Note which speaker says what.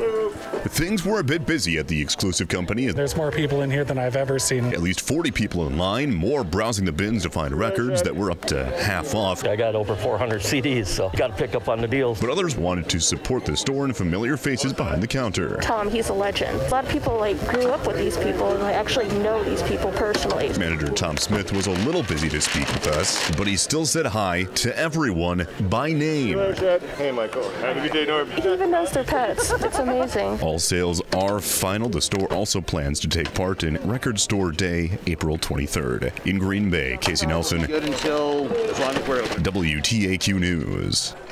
Speaker 1: Things were a bit busy at the exclusive company.
Speaker 2: There's more people in here than I've ever seen.
Speaker 1: At least 40 people in line, more browsing the bins to find records that were up to half off.
Speaker 3: I got over 400 CDs, so got to pick up on the deals.
Speaker 1: But others wanted to support the store and familiar faces behind the counter.
Speaker 4: Tom, he's a legend. A lot of people grew up with these people and actually know these people personally.
Speaker 1: Manager Tom Smith was a little busy to speak with us, but he still said hi to everyone by name.
Speaker 5: Hey, Michael. Have a good day, Norm.
Speaker 4: He even knows their pets. It's amazing.
Speaker 1: All sales are final. The store also plans to take part in Record Store Day, April 23rd. In Green Bay, Casey Nelson,
Speaker 5: Good until as long as we're open.
Speaker 1: WTAQ News.